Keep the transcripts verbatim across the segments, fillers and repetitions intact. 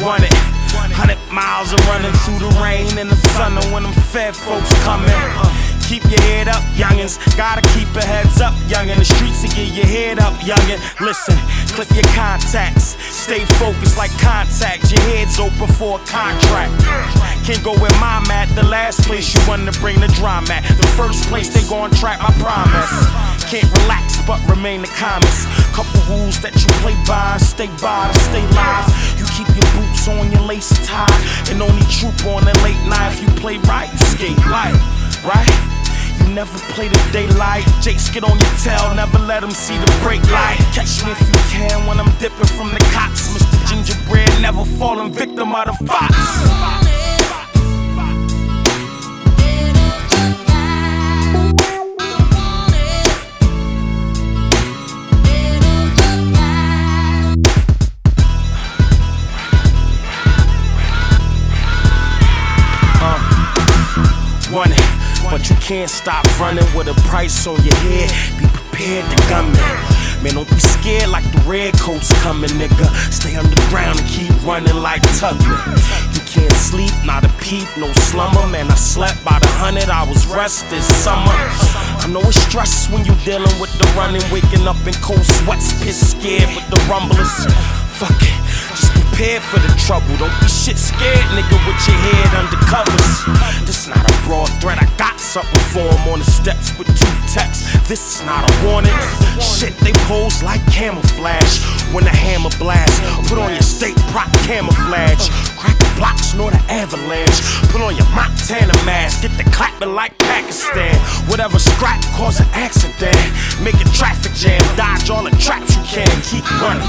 run it. Hundred miles of running through the rain and the sun, and when them fed folks coming. Keep your head up, youngins. Gotta keep your heads up, youngin'. The streets to get your head up, youngin'. Listen, clip your contacts. Stay focused like contacts. Your head's open for a contract. Can't go with my mat. The last place you want to bring the drama at. The first place they gon' track my promise. Can't relax but remain the calmest. Couple rules that you play by, stay by to stay live. You keep your boots on, your lace tied, and only troop on the late night. If you play right, you skate light, right? You never play the daylight. Jakes get on your tail, never let them see the brake light. Catch me if you can when I'm dipping from the cops. Mister Gingerbread, never falling victim of the fox. One, but you can't stop running with a price on your head. Be prepared to gun me. Man, don't be scared like the redcoats coming, nigga. Stay underground and keep running like Tubman. You can't sleep, not a peep, no slumber. Man, I slept by the hundred hours rest this summer. I know it's stress when you dealing with the running, waking up in cold sweats, pissed scared with the rumblers. Fuck it, just prepare for the trouble. Don't be shit scared, nigga, with your head under covers. This not a broad threat, I got something for him on the steps with two texts. This is not a warning. Shit, they pose like camouflage when the hammer blast. Put on your state prop camouflage. Crack the blocks, nor the avalanche. Put on your Montana mask, get the clapping like Pakistan. Whatever scrap cause an accident. Make a traffic jam, dodge all the traps you can. Keep running.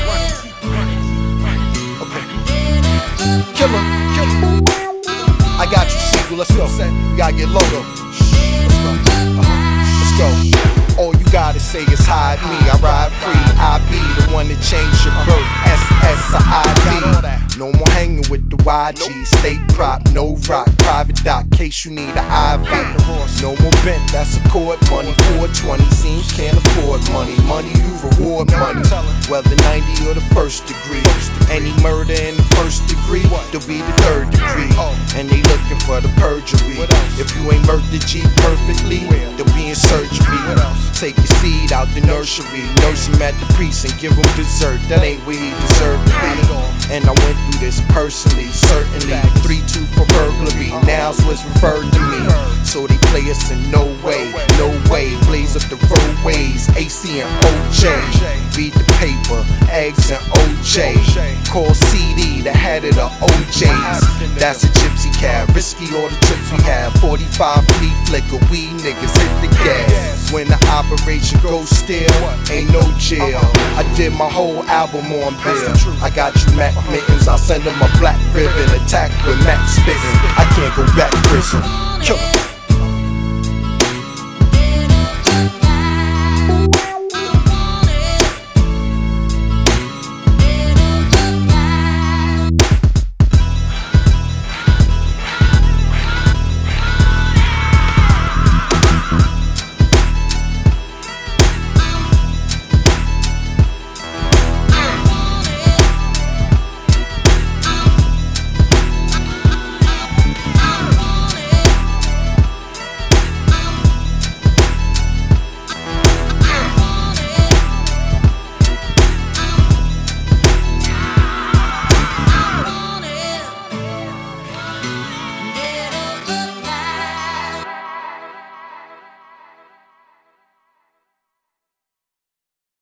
Killer, killer. I got you, Seagull, let's go. You gotta get low though. Let's go. Uh-huh. Let's go. All you gotta say is hide me. I ride free. I be the one that changed your birth. S S I D. No more hanging with the Y G. State prop, no rock. Private dock, case you need an I V. No more bent, that's a court money. four twenty, seems can't afford money. Money you reward money. Whether ninety or the first degree. Any murder in the first degree, they'll be the third degree. And they looking for the perjury. If you ain't murdered G perfectly, they'll be in surgery. Take your seed out the nursery, nurse him at the precinct, give him dessert. That ain't where he deserve to be. And I went through this personally, certainly. three two for burglary, now's what's referred to me. So they play us in no way, no way. Blaze up the roadways, A C and O J. Read the paper, eggs and O J. Call C D, the head of the O Js. That's a gypsy cab, risky all the trips we have. forty-five fleet flicker, we niggas hit the gas. When the operation goes still, ain't no jail. I did my whole album on bill. I got you Mac mittens, I'll send them a black ribbon. Attack with Mac spittin', I can't go back to prison. Kill 'em.